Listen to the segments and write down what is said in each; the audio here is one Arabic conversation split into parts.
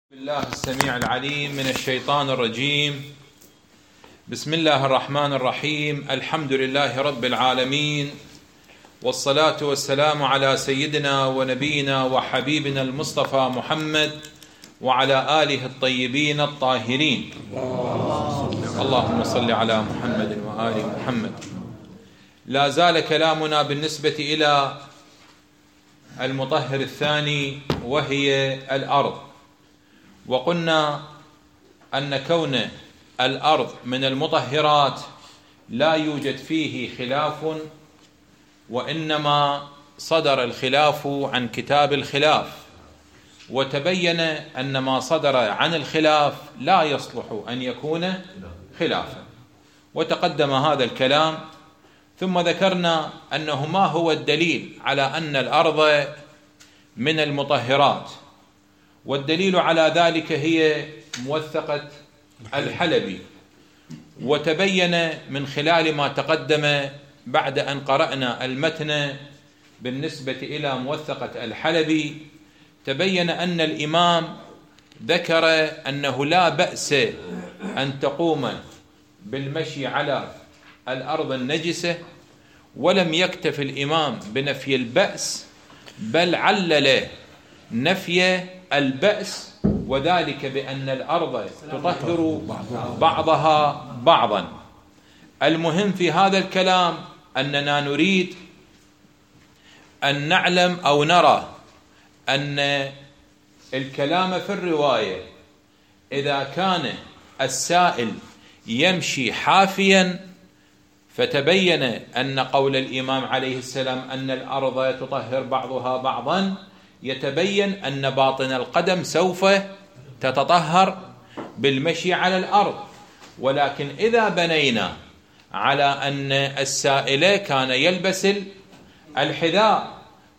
بالله السميع العليم من الشيطان الرجيم. بسم الله الرحمن الرحيم. الحمد لله رب العالمين، والصلاة والسلام على سيدنا ونبينا وحبيبنا المصطفى محمد وعلى آله الطيبين الطاهرين. اللهم صل على محمد وآل محمد. لا زال كلامنا بالنسبة إلى المطهر الثاني وهي الأرض، وقلنا أن كون الأرض من المطهرات لا يوجد فيه خلاف، وإنما صدر الخلاف عن كتاب الخلاف، وتبين أن ما صدر عن الخلاف لا يصلح أن يكون خلافا، وتقدم هذا الكلام. ثم ذكرنا أنه ما هو الدليل على أن الأرض من المطهرات، والدليل على ذلك هي موثقة الحلبي. وتبين من خلال ما تقدم بعد أن قرأنا المتن بالنسبة إلى موثقة الحلبي، تبين أن الإمام ذكر أنه لا بأس أن تقوم بالمشي على الأرض النجسة، ولم يكتف الإمام بنفي البأس، بل علل نفي البأس، وذلك بأن الأرض تطهر بعضها بعضا. المهم في هذا الكلام أننا نريد أن نعلم أو نرى أن الكلام في الرواية إذا كان السائل يمشي حافيا، فتبين أن قول الإمام عليه السلام أن الأرض تطهر بعضها بعضا، يتبين أن باطن القدم سوف تتطهر بالمشي على الأرض. ولكن إذا بنينا على أن السائل كان يلبس الحذاء،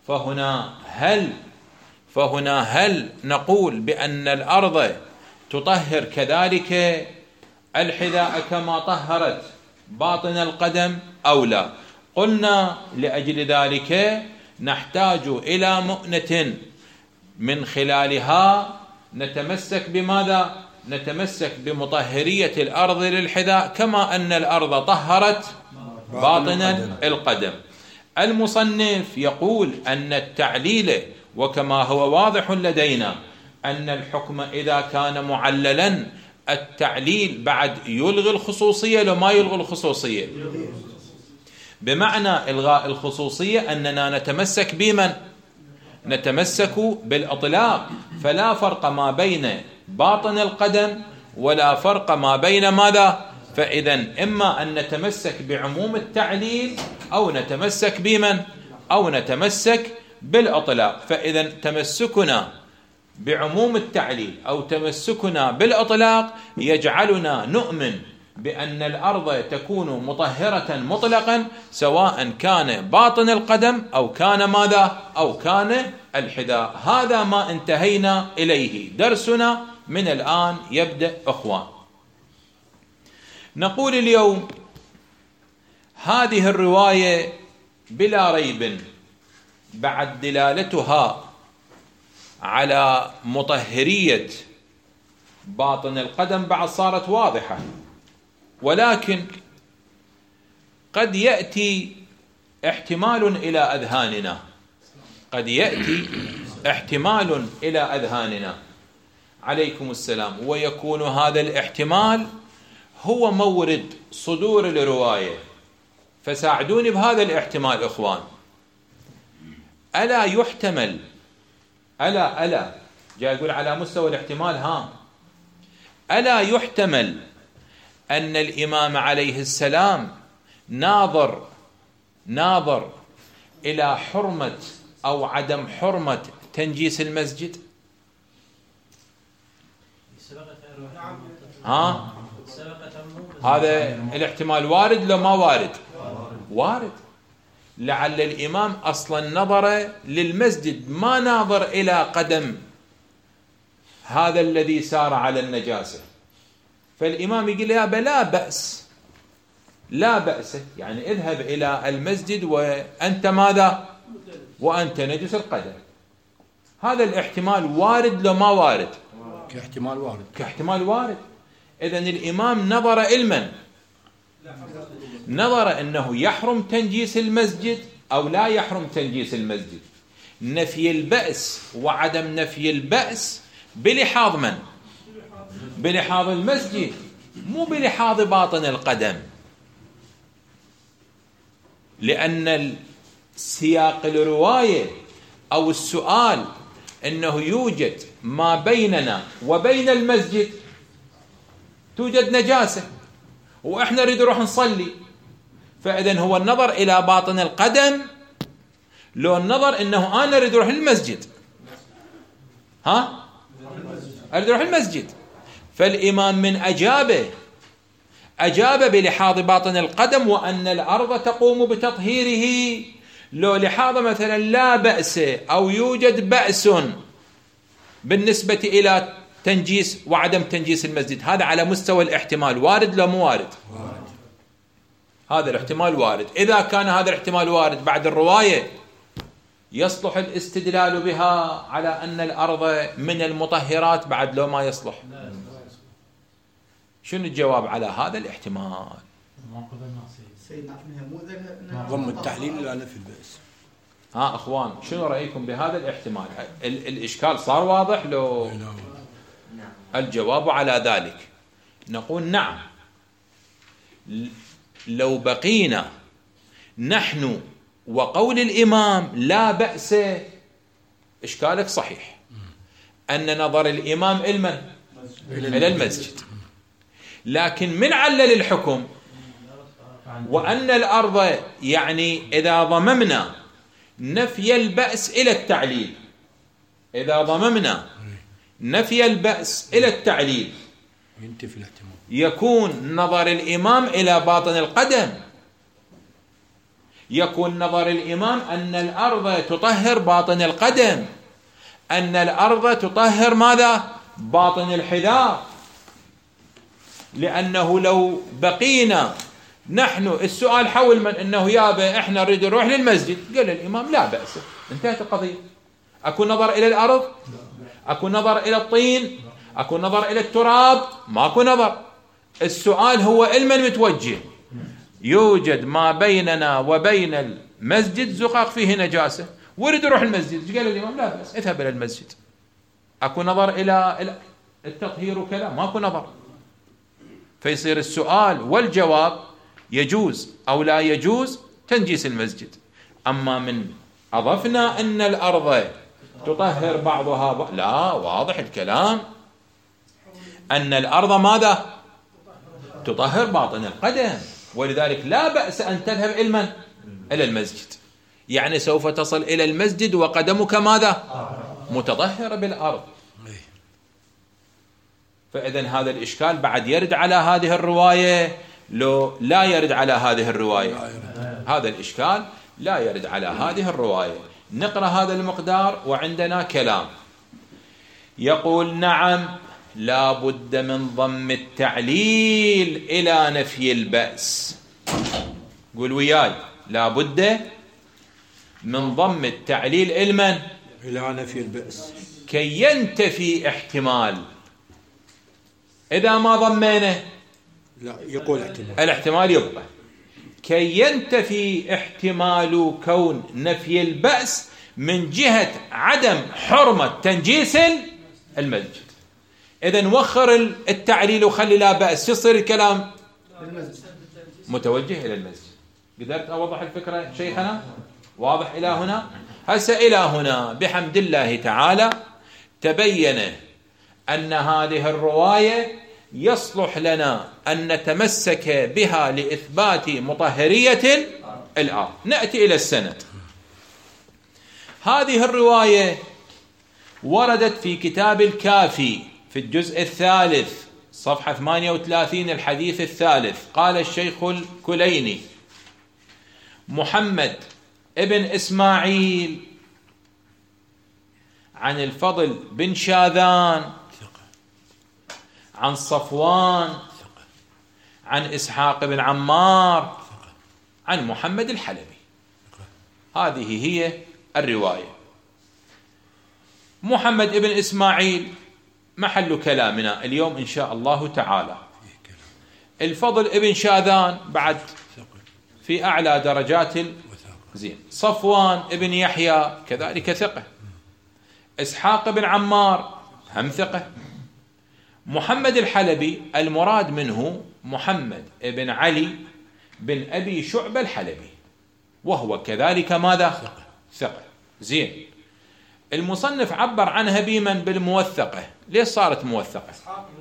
فهنا هل نقول بأن الأرض تطهر كذلك الحذاء كما طهرت باطن القدم أو لا؟ قلنا لأجل ذلك نحتاج إلى مؤنة من خلالها نتمسك بماذا؟ نتمسك بمطهرية الأرض للحذاء كما أن الأرض طهرت باطن القدم. المصنف يقول أن التعليل، وكما هو واضح لدينا أن الحكم إذا كان معللا التعليل بعد يلغي الخصوصية لما يلغي الخصوصية، بمعنى إلغاء الخصوصية أننا نتمسك بمن؟ نتمسك بالإطلاق، فلا فرق ما بين باطن القدم ولا فرق ما بين ماذا؟ فإذا إما أن نتمسك بعموم التعليل أو نتمسك بمن؟ أو نتمسك بالإطلاق. فإذا تمسكنا بعموم التعليل أو تمسكنا بالإطلاق يجعلنا نؤمن بأن الأرض تكون مطهرة مطلقا، سواء كان باطن القدم أو كان ماذا؟ أو كان الحذاء. هذا ما انتهينا إليه. درسنا من الآن يبدأ أخوان. نقول اليوم هذه الرواية بلا ريب بعد دلالتها على مطهرية باطن القدم بعد صارت واضحة، ولكن قد يأتي احتمال إلى أذهاننا، قد يأتي احتمال إلى أذهاننا عليكم السلام، ويكون هذا الاحتمال هو مورد صدور الرواية. فساعدوني بهذا الاحتمال إخوان. ألا يحتمل، ألا جاء يقول على مستوى الاحتمال، ألا يحتمل أن الإمام عليه السلام ناظر إلى حرمة أو عدم حرمة تنجيس المسجد؟ هذا الاحتمال وارد لو ما وارد؟ وارد. لعل الإمام أصلا نظر للمسجد، ما ناظر إلى قدم هذا الذي سار على النجاسة. فالإمام يقول يا لا بأس، لا بأس، يعني اذهب إلى المسجد وأنت ماذا؟ وأنت نجس القدم. هذا الاحتمال وارد لو ما وارد؟ كاحتمال وارد. إذن الإمام نظر علما، نظر أنه يحرم تنجيس المسجد أو لا يحرم تنجيس المسجد. نفي البأس وعدم نفي البأس بلحاظ من؟ بلحاظ المسجد، مو بلحاظ باطن القدم، لأن سياق الرواية أو السؤال أنه يوجد ما بيننا وبين المسجد توجد نجاسة وإحنا نريد نروح نصلي، فإذن هو النظر إلى باطن القدم لو النظر أنه أنا أريد أروح للمسجد، أريد أروح المسجد، فالإمام من أجاب بلحاظ باطن القدم وأن الأرض تقوم بتطهيره. لو لحاظ مثلا لا بأس أو يوجد بأس بالنسبة إلى تنجيس وعدم تنجيس المسجد، هذا على مستوى الاحتمال وارد لا مو وارد؟ هذا الاحتمال وارد. إذا كان هذا الاحتمال وارد بعد الرواية يصلح الاستدلال بها على أن الأرض من المطهرات بعد لو ما يصلح؟ شنو الجواب على هذا الاحتمال؟ ضم التحليل إلى نفي البأس. أخوان شنو رأيكم بهذا الاحتمال؟ الإشكال صار واضح لو؟ الجواب على ذلك نقول نعم. لو بقينا نحن وقول الإمام لا بأس، إشكالك صحيح أن نظر الإمام إلى المسجد، لكن من علل الحكم وأن الأرض يعني إذا ضممنا نفي البأس إلى التعليل، إذا ضممنا نفي البأس إلى التعليل يكون نظر الإمام إلى باطن القدم، يكون نظر الإمام أن الأرض تطهر باطن القدم، أن الأرض تطهر ماذا؟ باطن الحذاء. لأنه لو بقينا نحن السؤال حول من أنه يابا إحنا نريد نروح للمسجد، قال الإمام لا بأس، انتهت القضية. أكون نظر إلى الأرض؟ أكون نظر إلى الطين؟ أكون نظر إلى التراب؟ ماكو نظر. السؤال هو علما متوجه، يوجد ما بيننا وبين المسجد زقاق فيه نجاسة ورد روح المسجد، قال الإمام لا بأس اذهب إلى المسجد. أكو نظر إلى التطهير وكذا؟ ماكو نظر. فيصير السؤال والجواب يجوز أو لا يجوز تنجيس المسجد. أما من أضفنا أن الأرض تطهر بعضها لا، واضح الكلام أن الأرض ماذا؟ تطهر باطن القدم، ولذلك لا بأس أن تذهب إلى المسجد، يعني سوف تصل إلى المسجد وقدمك ماذا؟ متطهر بالأرض. فإذن هذا الإشكال بعد يرد على هذه الرواية لو لا يرد على هذه الرواية؟ هذا الإشكال لا يرد على هذه الرواية. نقرأ هذا المقدار وعندنا كلام يقول نعم لا بد من ضم التعليل إلى نفي البأس. قول وياي، لا بد من ضم التعليل إلى نفي البأس كي ينتفي احتمال. إذا ما ضمينه لا يقول احتمال، الاحتمال يبقى، كي ينتفي احتمال كون نفي البأس من جهة عدم حرمة تنجيس المسجد. إذن وخر التعليل وخلي لا بأس، يصير الكلام متوجه إلى المسجد. قدرت أوضح الفكرة شيخنا؟ واضح إلى هنا؟ هسه إلى هنا بحمد الله تعالى تبين أن هذه الرواية يصلح لنا أن نتمسك بها لإثبات مطهرية الأرض. نأتي إلى السند. هذه الرواية وردت في كتاب الكافي في الجزء الثالث صفحة 38 الحديث الثالث. قال الشيخ الكليني محمد ابن إسماعيل عن الفضل بن شاذان عن صفوان عن إسحاق بن عمار عن محمد الحلبي. هذه هي الرواية. محمد ابن إسماعيل محل كلامنا اليوم إن شاء الله تعالى. الفضل ابن شاذان بعد في أعلى درجات زين. صفوان ابن يحيى كذلك ثقة. إسحاق بن عمار هم ثقة. محمد الحلبي المراد منه محمد ابن علي بن أبي شعبة الحلبي، وهو كذلك ماذا؟ ثقة. زين. المصنف عبر عنها بمن؟ بالموثقة. ليش صارت موثقة؟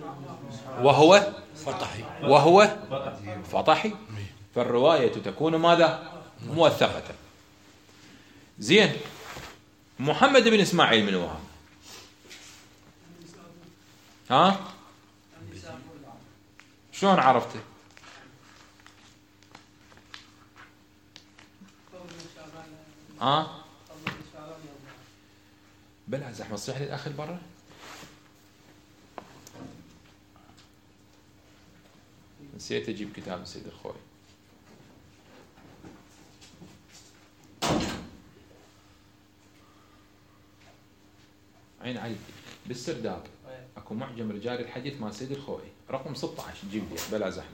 وهو فطحي، فالرواية تكون ماذا؟ موثقة. زين. محمد بن إسماعيل من وهذا؟ ها؟ شلون عرفته؟ بلا زحمة تصيح لي الأخ برا. نسيت أجيب كتاب السيد الخوي. عين علي بالسرداب اكو معجم رجال الحديث مال سيد الخوي رقم 16 جيب لي بلا زحمه.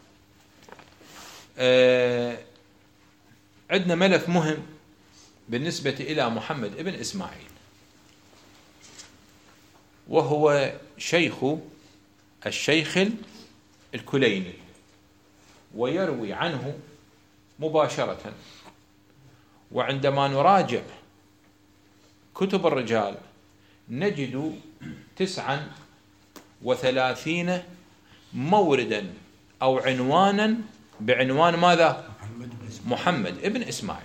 عندنا ملف مهم بالنسبة إلى محمد ابن إسماعيل، وهو الشيخ الكليني، ويروي عنه مباشرة. وعندما نراجع كتب الرجال نجد 39 موردا أو عنوانا بعنوان ماذا؟ محمد ابن إسماعيل.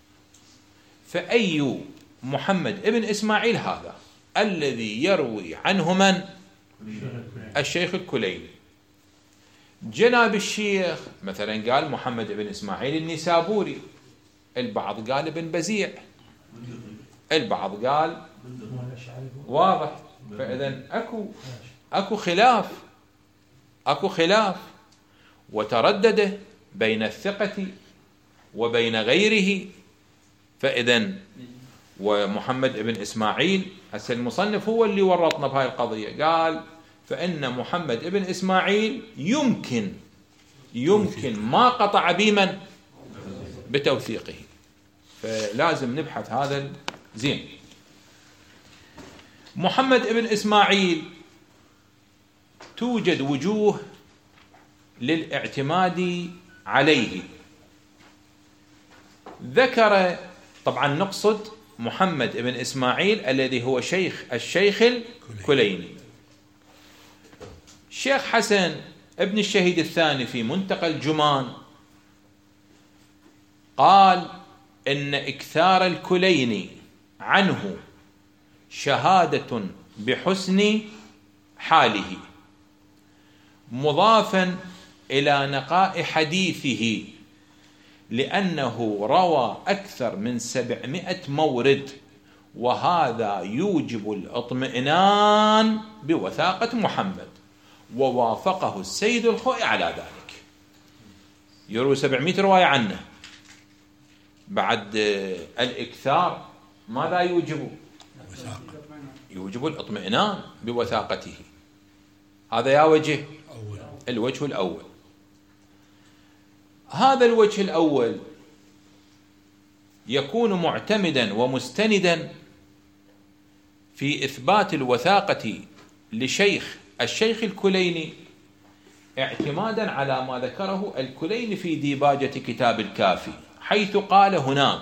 فأي محمد ابن إسماعيل هذا الذي يروي عنه من؟ الشيخ الكليني. جناب الشيخ مثلا قال محمد ابن إسماعيل النسابوري، البعض قال ابن بزيع، البعض قال واضح. فإذن أكو خلاف وتردد بين الثقة وبين غيره. فإذن ومحمد ابن إسماعيل هسه المصنف هو اللي ورطنا بهاي القضية، قال فإن محمد ابن إسماعيل يمكن ما قطع بمن؟ بتوثيقه. فلازم نبحث هذا زين. محمد ابن إسماعيل توجد وجوه للاعتماد عليه. ذكر طبعا نقصد محمد ابن إسماعيل الذي هو الشيخ الكليني. الشيخ حسن ابن الشهيد الثاني في منتقى الجمان قال إن إكثار الكليني عنه شهادة بحسن حاله، مضافا إلى نقاء حديثه، لأنه روى أكثر من 700 مورد، وهذا يوجب الاطمئنان بوثاقة محمد. ووافقه السيد الخوئي على ذلك، يروي 700 رواية عنه. بعد الإكثار ماذا يوجب؟ يوجب الاطمئنان بوثاقته. هذا يا وجه الوجه الأول. هذا الوجه الأول يكون معتمدا ومستندا في إثبات الوثاقة الشيخ الكليني، اعتمادا على ما ذكره الكليني في ديباجة كتاب الكافي، حيث قال هناك: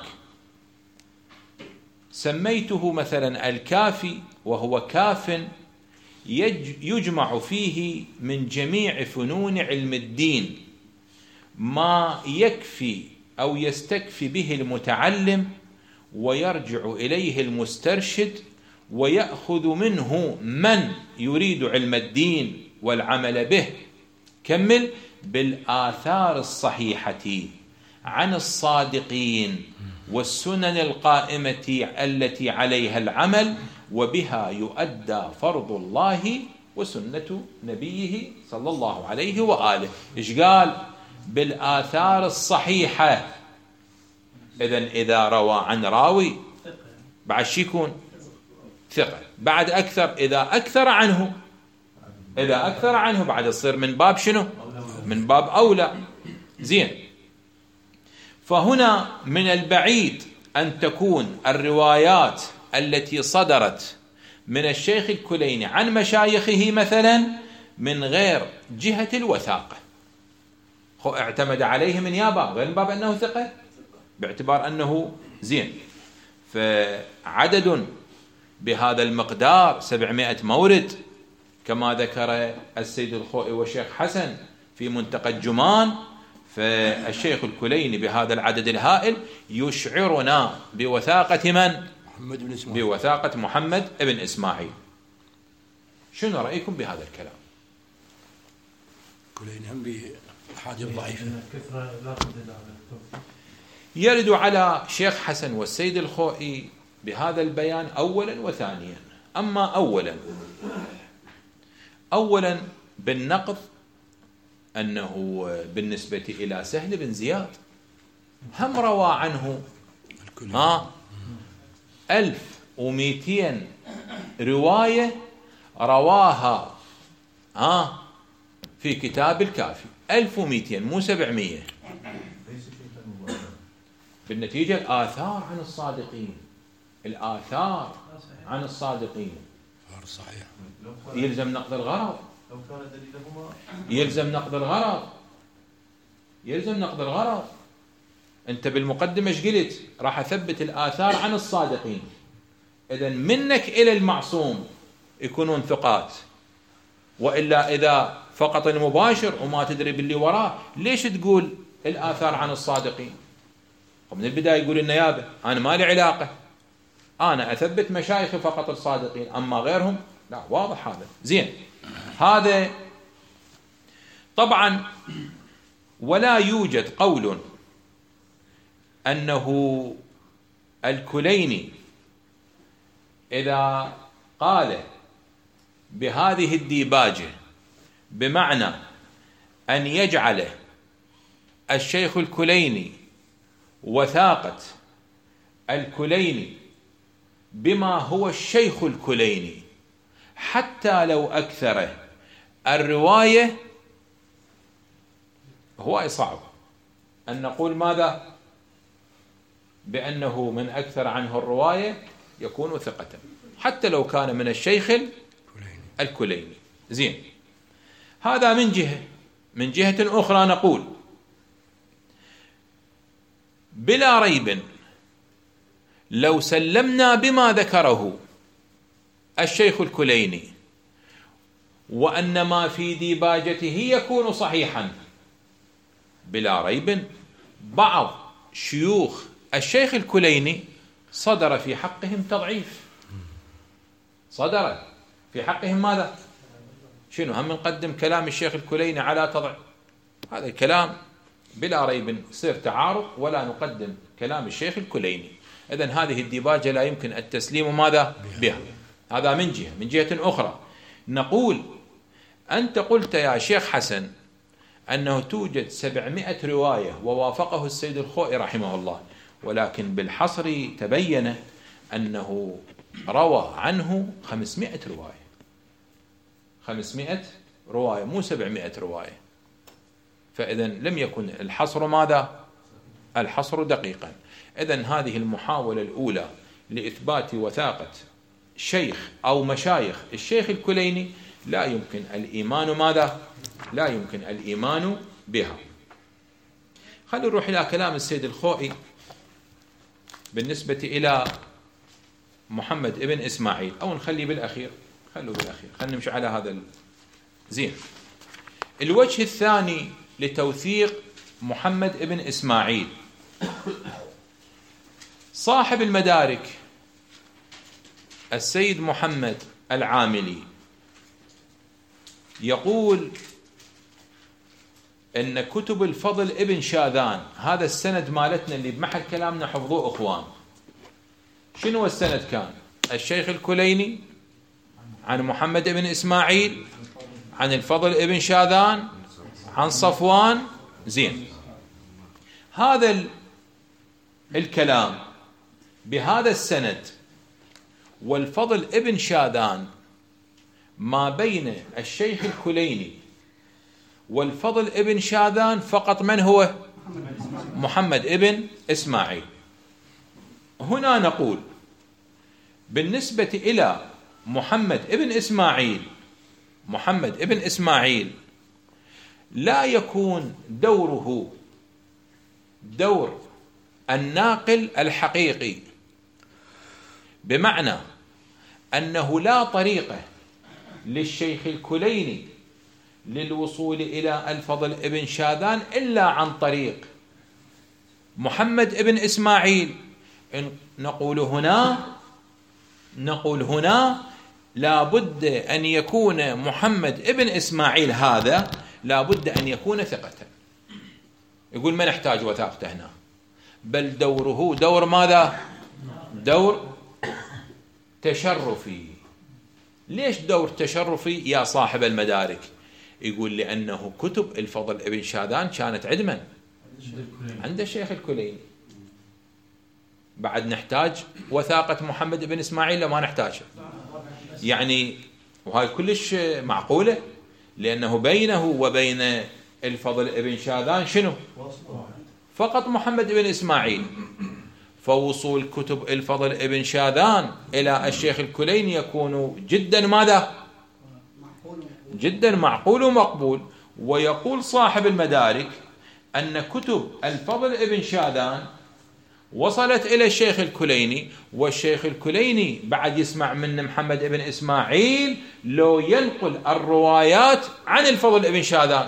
سميته مثلا الكافي، وهو كاف يجمع فيه من جميع فنون علم الدين ما يكفي أو يستكفي به المتعلم، ويرجع إليه المسترشد، ويأخذ منه من يريد علم الدين والعمل به. كمل: بالآثار الصحيحة عن الصادقين، والسنن القائمة التي عليها العمل، وبها يؤدى فرض الله وسنة نبيه صلى الله عليه وآله. إيش قال؟ بالآثار الصحيحة. إذا روى عن راوي بعد شي يكون ثقة. بعد أكثر، إذا أكثر عنه إذا أكثر عنه بعد تصير من باب شنو؟ من باب أولى. زين. فهنا من البعيد أن تكون الروايات التي صدرت من الشيخ الكليني عن مشايخه مثلا من غير جهة الوثاقة، اعتمد عليه من يابا غير باب أنه ثقة، باعتبار أنه زين. فعدد بهذا المقدار 700 مورد كما ذكر السيد الخوئي والشيخ حسن في منتقى الجمان، فالشيخ الكليني بهذا العدد الهائل يشعرنا بوثاقة من؟ محمد بن إسماعيل. بوثاقة محمد بن إسماعيل. شنو رأيكم بهذا الكلام؟ كليني هم بحاجة ضعيفة. يرد على شيخ حسن والسيد الخوئي بهذا البيان أولا وثانيا. أما أولا بالنقض أنه بالنسبة إلى سهل بن زياد هم روى عنه 1200 رواية رواها في كتاب الكافي. 1200 مو 700. بالنتيجة الآثار عن الصادقين، الآثار عن الصادقين صحيح. يلزم نقد الغرض، يلزم نقد الغرض، يلزم نقد الغرض. أنت بالمقدمة ايش قلت؟ راح أثبت الآثار عن الصادقين، إذن منك إلى المعصوم يكونون ثقات، وإلا إذا فقط المباشر وما تدري باللي وراه ليش تقول الآثار عن الصادقين؟ ومن البداية يقول النيابة أنا ما لي علاقة، أنا أثبت مشايخي فقط الصادقين، أما غيرهم لا. واضح هذا. زين. هذا طبعا ولا يوجد قول أنه الكليني إذا قال بهذه الديباجة بمعنى أن يجعل الشيخ الكليني وثاقة الكليني بما هو الشيخ الكليني حتى لو أكثر الرواية، هو صعب أن نقول ماذا؟ بأنه من أكثر عنه الرواية يكون ثقة حتى لو كان من الشيخ الكليني. زين. هذا من جهة. من جهة أخرى نقول بلا ريب لو سلمنا بما ذكره الشيخ الكليني وأن ما في ديباجته يكون صحيحا، بلا ريب بعض شيوخ الشيخ الكليني صدر في حقهم تضعيف، صدر في حقهم ماذا؟ شنو؟ هم نقدم كلام الشيخ الكليني على تضعيف؟ هذا الكلام بلا ريب يصير تعارض، ولا نقدم كلام الشيخ الكليني. إذن هذه الديباجة لا يمكن التسليم ماذا بها. هذا من جهة. من جهة أخرى نقول أنت قلت يا شيخ حسن أنه توجد 700 رواية ووافقه السيد الخوئي رحمه الله، ولكن بالحصر تبين أنه روى عنه 500 رواية. 500 رواية مو 700 رواية. فإذن لم يكن الحصر ماذا؟ الحصر دقيقا. إذن هذه المحاولة الأولى لإثبات وثاقة شيخ أو مشايخ الشيخ الكليني لا يمكن الإيمان ماذا؟ لا يمكن الإيمان بها. خلينا نروح إلى كلام السيد الخوئي بالنسبة إلى محمد ابن إسماعيل، أو نخلي بالأخير، خلوا بالأخير، خلينا نمشي على هذا زين. الوجه الثاني لتوثيق محمد ابن إسماعيل، صاحب المدارك السيد محمد العاملي يقول إن كتب الفضل ابن شاذان، هذا السند مالتنا اللي بمحل كلامنا حفظوه أخوان. شنو السند كان؟ الشيخ الكليني عن محمد ابن إسماعيل عن الفضل ابن شاذان عن صفوان. زين. هذا الكلام بهذا السند والفضل ابن شاذان ما بين الشيخ الكليني والفضل ابن شاذان فقط من هو؟ محمد ابن إسماعيل. هنا نقول بالنسبة إلى محمد ابن إسماعيل لا يكون دوره دور الناقل الحقيقي، بمعنى أنه لا طريقة للشيخ الكليني للوصول إلى الفضل ابن شاذان إلا عن طريق محمد ابن إسماعيل. نقول هنا لابد أن يكون محمد ابن إسماعيل هذا لابد أن يكون ثقة. يقول ما نحتاج وثاقته هنا، بل دوره دور ماذا؟ دور تشرفي. ليش دور تشرفي يا صاحب المدارك؟ يقول لأنه كتب الفضل ابن شاذان كانت عند من؟ عند الشيخ الكليني. بعد نحتاج وثاقة محمد بن إسماعيل لما نحتاجها يعني، وهاي كلش معقولة، لأنه بينه وبين الفضل ابن شاذان شنو؟ فقط محمد بن إسماعيل. فوصول كتب الفضل ابن شاذان إلى الشيخ الكليني يكون جدا ماذا؟ جدا معقول ومقبول. ويقول صاحب المدارك أن كتب الفضل ابن شاذان وصلت إلى الشيخ الكليني، والشيخ الكليني بعد يسمع من محمد بن إسماعيل لو ينقل الروايات عن الفضل ابن شاذان،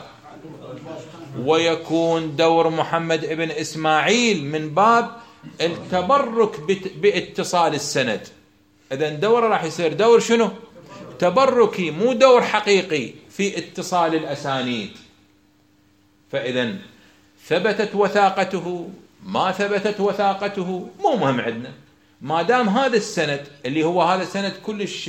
ويكون دور محمد بن إسماعيل من باب التبرك باتصال السند. إذن دوره راح يصير دور شنو؟ تبركي، مو دور حقيقي في اتصال الأسانيد. فإذن ثبتت وثاقته ما ثبتت وثاقته مو مهم عندنا، ما دام هذا السند اللي هو هذا السند كلش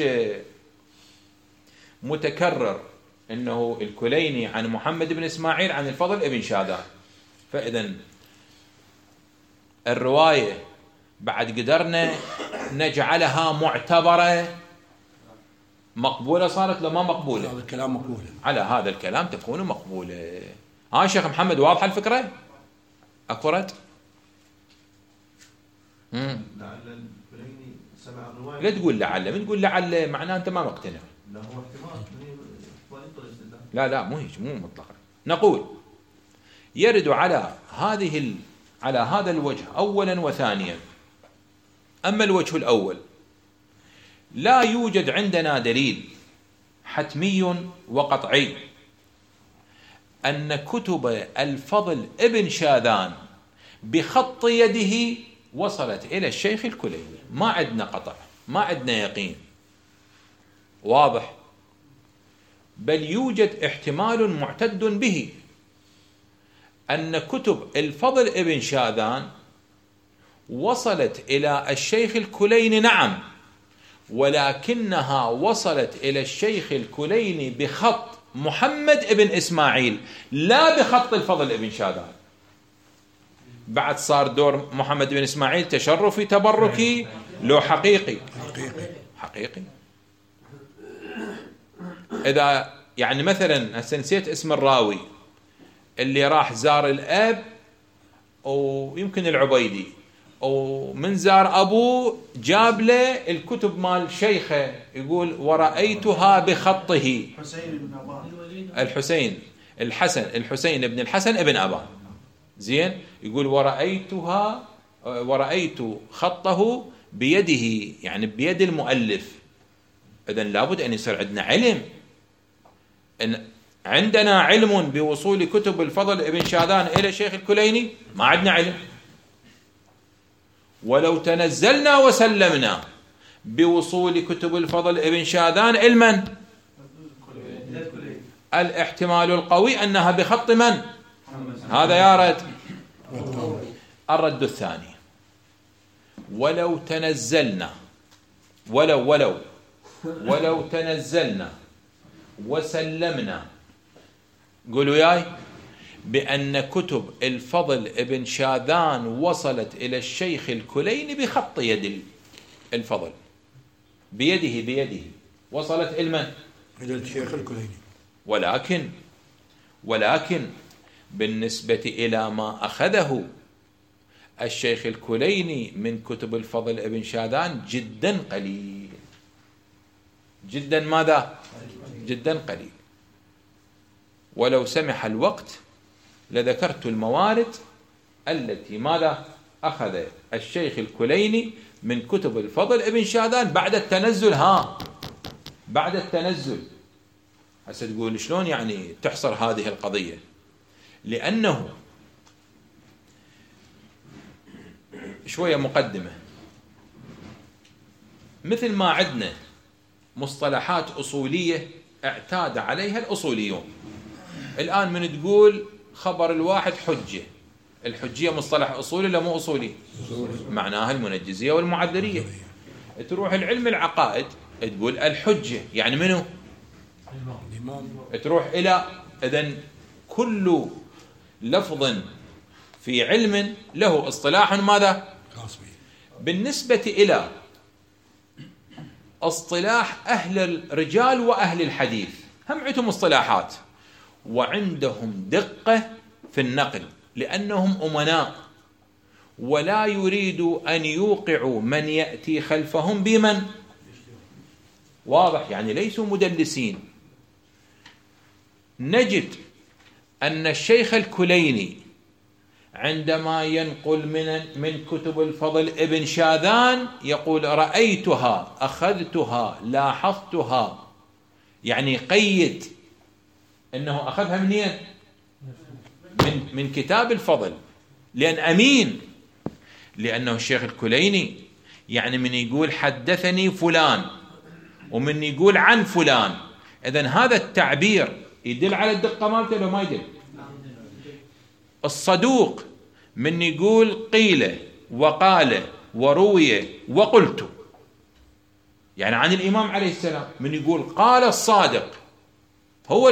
متكرر، إنه الكليني عن محمد بن إسماعيل عن الفضل ابن شاذان. فإذن الرواية بعد قدرنا نجعلها معتبرة مقبولة، صارت لو ما مقبولة؟ هذا الكلام مقبول، على هذا الكلام تكون مقبولة. ها شيخ محمد واضحة الفكرة؟ أكرت؟ لعل الكليني سمع الرواية. لا تقول لعل، من تقول لعل معناه أنت ما مقتنع. لا هو احتمال لا مو هيك، مو مطلقا. نقول يرد على هذا الوجه أولا وثانيا. أما الوجه الأول لا يوجد عندنا دليل حتمي وقطعي أن كتب الفضل ابن شاذان بخط يده وصلت إلى الشيخ الكليني. ما عندنا قطع، ما عندنا يقين واضح، بل يوجد احتمال معتد به أن كتب الفضل ابن شاذان وصلت إلى الشيخ الكليني، نعم، ولكنها وصلت إلى الشيخ الكليني بخط محمد ابن إسماعيل لا بخط الفضل ابن شاذان. بعد صار دور محمد بن إسماعيل تشرفي تبركي لو حقيقي. إذا يعني مثلا هسه نسيت اسم الراوي اللي راح زار الأب ويمكن العبيدي، ومن زار أبوه جاب له الكتب مال شيخه، يقول ورأيتها بخطه الحسين بن الحسن ابن أبان. زين، يقول ورأيت خطه بيده، يعني بيد المؤلف. إذن لابد أن يصير عندنا علم، إن عندنا علم بوصول كتب الفضل ابن شاذان إلى الشيخ الكليني؟ ما عندنا علم. ولو تنزلنا وسلمنا بوصول كتب الفضل ابن شاذان علما، الاحتمال القوي أنها بخط من؟ هذا يا رد. الرد الثاني، ولو تنزلنا وسلمنا، قولوا ياي، بأن كتب الفضل ابن شاذان وصلت إلى الشيخ الكليني بخط يد الفضل، بيده وصلت إلى من؟ هذا الشيخ الكليني. ولكن بالنسبة إلى ما أخذه الشيخ الكليني من كتب الفضل ابن شاذان جدا قليل، جدا ماذا؟ جدا قليل. ولو سمح الوقت لذكرت الموارد التي ماذا أخذ الشيخ الكليني من كتب الفضل ابن شاذان بعد التنزل. بعد التنزل. هسه تقول شلون يعني تحصر هذه القضية؟ لأنه شوية مقدمة، مثل ما عندنا مصطلحات أصولية اعتاد عليها الأصوليون. الآن من تقول خبر الواحد حجة، الحجية مصطلح أصولي ولا مو أصولي؟ معناها المنجزية والمعذرية. تروح العلم العقائد تقول الحجة يعني منو؟ تروح إلى إذن كل لفظ في علم له اصطلاح ماذا؟ بالنسبة إلى اصطلاح أهل الرجال وأهل الحديث هم عندهم اصطلاحات وعندهم دقة في النقل، لأنهم أمناء ولا يريدوا أن يوقعوا من يأتي خلفهم بمن واضح، يعني ليسوا مدلسين. نجد أن الشيخ الكليني عندما ينقل من كتب الفضل ابن شاذان يقول رأيتها، أخذتها، لاحظتها، يعني قيد أنه أخذها منين؟ من كتاب الفضل، لأن أمين، لأنه الشيخ الكليني يعني من يقول حدثني فلان ومن يقول عن فلان، إذن هذا التعبير يدل على الدقة مالته ولا ما يدل؟ الصدوق من يقول قيل وقال وروي وقلت، يعني عن الإمام عليه السلام، من يقول قال الصادق هو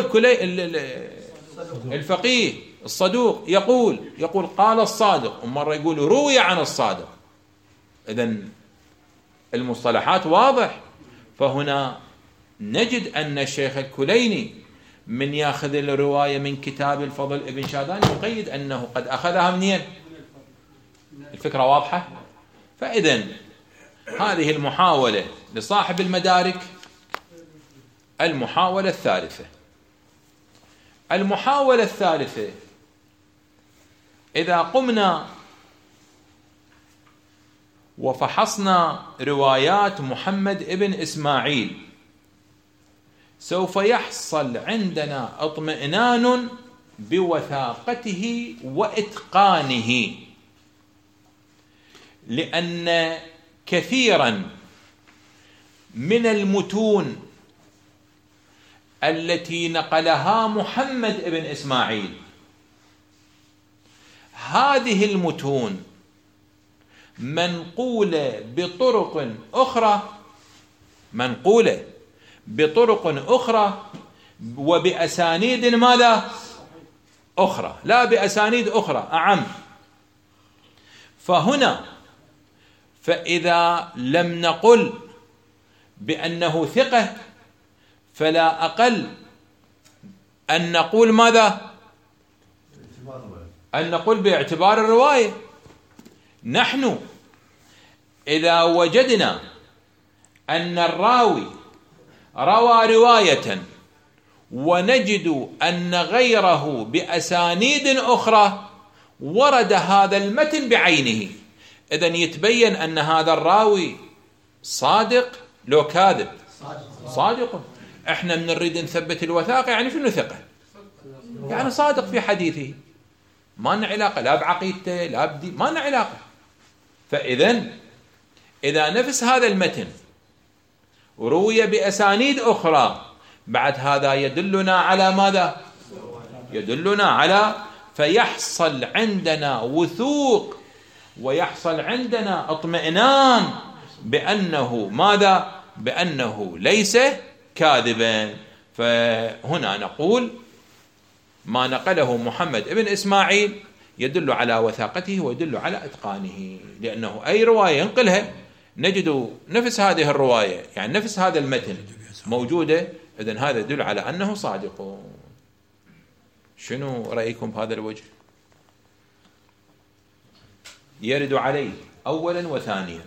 الفقيه الصدوق يقول قال الصادق، ومرة يقول روي عن الصادق. إذن المصطلحات واضح. فهنا نجد أن الشيخ الكليني من يأخذ الرواية من كتاب الفضل ابن شاذان يقيد أنه قد أخذها منين؟ الفكرة واضحة؟ فإذن هذه المحاولة لصاحب المدارك المحاولة الثالثة. المحاولة الثالثة إذا قمنا وفحصنا روايات محمد ابن إسماعيل سوف يحصل عندنا اطمئنان بوثاقته وإتقانه، لأن كثيرا من المتون التي نقلها محمد ابن إسماعيل، هذه المتون منقولة بطرق أخرى وبأسانيد ماذا؟ أخرى، لا بأسانيد أخرى أعم. فهنا فإذا لم نقل بأنه ثقة فلا أقل أن نقول ماذا؟ أن نقول باعتبار الرواية. نحن إذا وجدنا أن الراوي روى رواية ونجد أن غيره بأسانيد أخرى ورد هذا المتن بعينه، إذن يتبين أن هذا الراوي صادق لو كاذب. صادق. احنا من نريد نثبت الوثاقة، يعني شنو ثقة؟ يعني صادق في حديثه، ما لنا علاقة لا بعقيدته لا بدين، ما لنا علاقة. فإذن إذا نفس هذا المتن روي بأسانيد أخرى بعد هذا يدلنا على ماذا؟ يدلنا على فيحصل عندنا وثوق ويحصل عندنا اطمئنان بأنه ماذا؟ بأنه ليس كاذبا. فهنا نقول ما نقله محمد ابن إسماعيل يدل على وثاقته ويدل على إتقانه، لأنه أي رواية ينقلها نجد نفس هذه الرواية، يعني نفس هذا المتن موجودة إذن هذا يدل على أنه صادقون. شنو رأيكم بهذا الوجه؟ يرد عليه أولا وثانيا.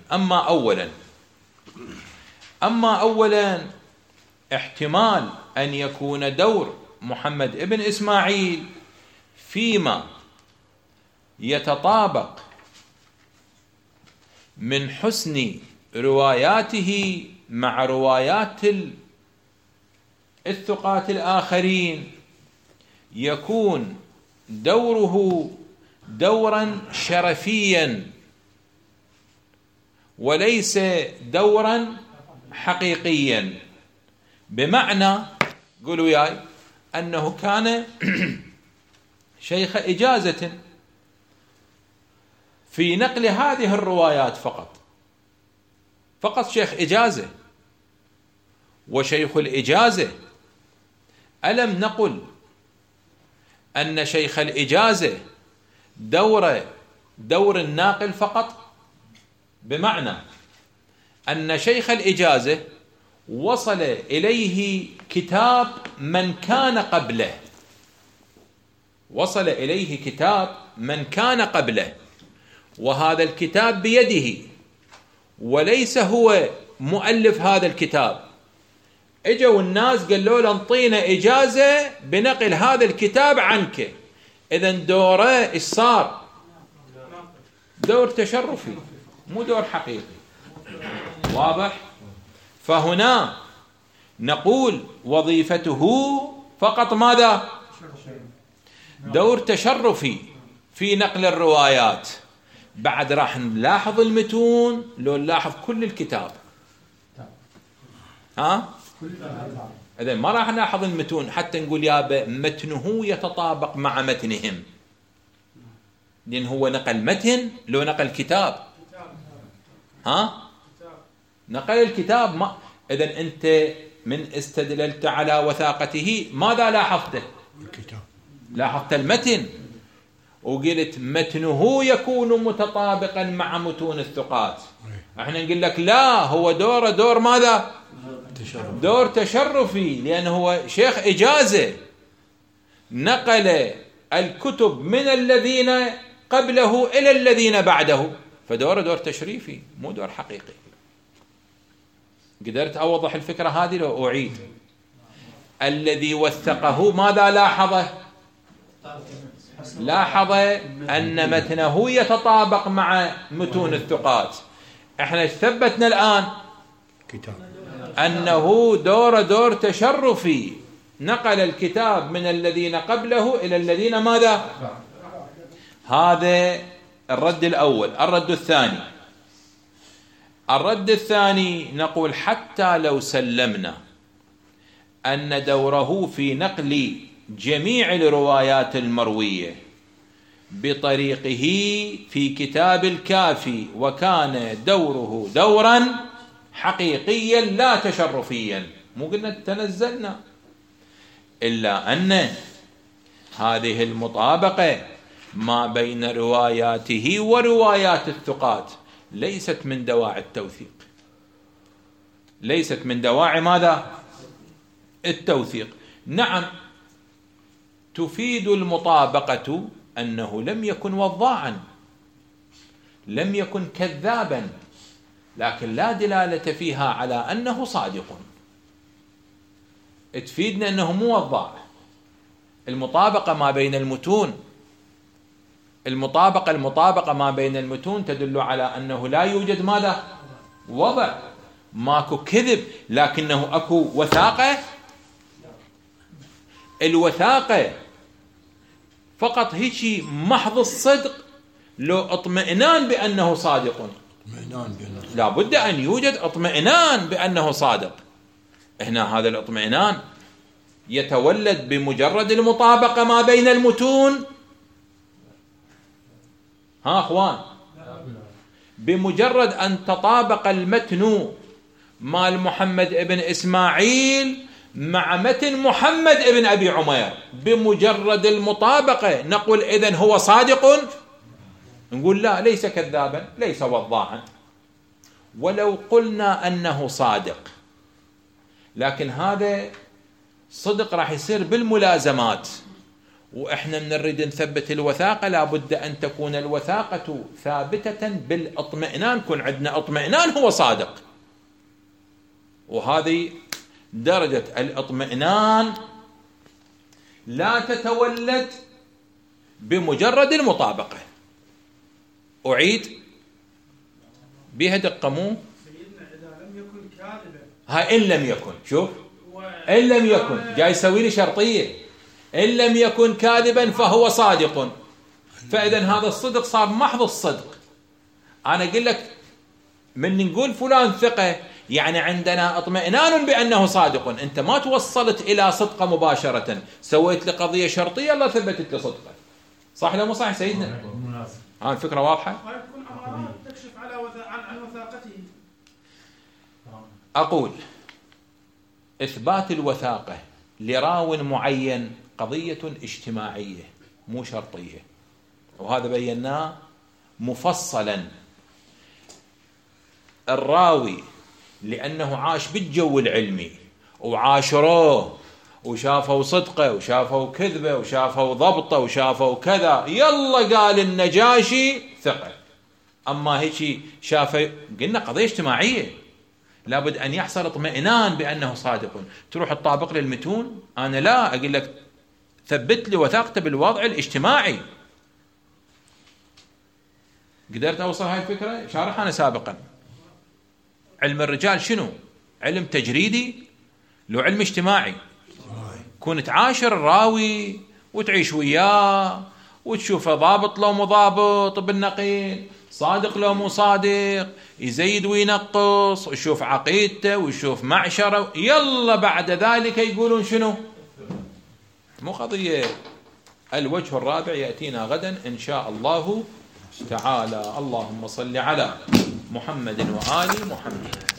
أما أولا احتمال أن يكون دور محمد ابن إسماعيل فيما يتطابق من حسن رواياته مع روايات الثقات الآخرين يكون دوره دورا شرفيا وليس دورا حقيقيا، بمعنى قولوا وياي أنه كان شيخ إجازة في نقل هذه الروايات فقط شيخ إجازة. وشيخ الإجازة ألم نقل أن شيخ الإجازة دور الناقل فقط؟ بمعنى أن شيخ الإجازة وصل إليه كتاب من كان قبله، وهذا الكتاب بيده وليس هو مؤلف هذا الكتاب. اجوا الناس قالوا له انطينا إجازة بنقل هذا الكتاب عنك. إذن دوره إيش صار؟ دور تشرفي مو دور حقيقي. واضح؟ فهنا نقول وظيفته فقط ماذا؟ دور تشرفي في نقل الروايات. بعد راح نلاحظ المتون لو نلاحظ كل الكتاب. إذن ما راح نلاحظ المتون حتى نقول يابا متنه يتطابق مع متنهم، لأن هو نقل متن لو نقل كتاب. نقل الكتاب ما. إذن أنت من استدللت على وثاقته ماذا لاحظته؟ الكتاب. لاحظت المتن وقلت متنه يكون متطابقا مع متون الثقات. احنا نقول لك لا، هو دور ماذا؟ دور تشرفي، لأنه هو شيخ إجازة نقل الكتب من الذين قبله إلى الذين بعده، فدور تشريفي مو دور حقيقي. قدرت أوضح الفكرة هذه لو أعيد؟ الذي وثقه ماذا لاحظه؟ لاحظ أن متنه يتطابق مع متون الثقات. احنا ثبتنا الآن كتاب أنه دور تشرفي، نقل الكتاب من الذين قبله إلى الذين ماذا؟ هذا الرد الأول. الرد الثاني نقول حتى لو سلمنا أن دوره في نقل جميع الروايات المروية بطريقه في كتاب الكافي وكان دوره دورا حقيقيا لا تشرفيا، مو قلنا تنزلنا، إلا أن هذه المطابقة ما بين رواياته وروايات الثقات ليست من دواعي التوثيق، ليست من دواعي ماذا؟ التوثيق. نعم تفيد المطابقة أنه لم يكن وضاعا، لم يكن كذابا، لكن لا دلالة فيها على أنه صادق. تفيدنا أنه مو وضاع. المطابقة ما بين المتون، المطابقة ما بين المتون تدل على أنه لا يوجد ماذا؟ وضع، ماكو كذب، لكنه أكو وثاقة. الوثاقة فقط هيك محض الصدق لو اطمئنان بأنه صادق، لا بد أن يوجد اطمئنان بأنه صادق. هنا هذا الاطمئنان يتولد بمجرد المطابقة ما بين المتون. أخوان، بمجرد أن تطابق المتن مال محمد ابن إسماعيل مع متن محمد ابن أبي عمير، بمجرد المطابقة نقول إذن هو صادق؟ نقول لا، ليس كذابا، ليس وضاعا. ولو قلنا أنه صادق، لكن هذا صدق راح يصير بالملازمات، وإحنا نريد نثبت الوثاقة لابد أن تكون الوثاقة ثابتة بالاطمئنان، كن عندنا اطمئنان هو صادق. وهذه درجة الاطمئنان لا تتولد بمجرد المطابقة. أعيد بها دقة مو سيدنا إذا لم يكن كاذبا، هاي إن لم يكن، شوف إن لم يكن جاي يسوي لي شرطية، إن لم يكن كاذبا فهو صادق، فإذا هذا الصدق صار محض الصدق. أنا أقول لك من نقول فلان ثقة يعني عندنا اطمئنان بأنه صادق، أنت ما توصلت إلى صدقه مباشرة، سويت لي قضية شرطية الله ثبتت لي صدقه. صح ولا مو صح سيدنا؟ ها الفكرة واضحة؟ ويكون أمارات تكشف عن وثاقته. أقول إثبات الوثاقة لراو معين قضية اجتماعية مو شرطية، وهذا بيناه مفصلا. الراوي لأنه عاش بالجو العلمي وعاشروه وشافوا صدقه وشافوا كذبه وشافوا ضبطه وشافوا كذا، يلا قال النجاشي ثقة. أما هيك شافه، قلنا قضية اجتماعية لابد أن يحصل اطمئنان بأنه صادق. تروح تطابق للمتون، أنا لا أقول لك ثبت لي وثاقته بالوضع الاجتماعي. قدرت أوصل هاي الفكرة؟ شارح أنا سابقا. علم الرجال شنو؟ علم تجريدي لو علم اجتماعي. كون تعاشر الراوي وتعيش وياه وتشوفه ضابط لو مو ضابط بالنقيل، صادق لو مو صادق، يزيد وينقص، ويشوف عقيدته ويشوف معشره، يلا بعد ذلك يقولون شنو؟ مو قضية. الوجه الرابع يأتينا غدا إن شاء الله تعالى. اللهم صل على محمد وآل محمد.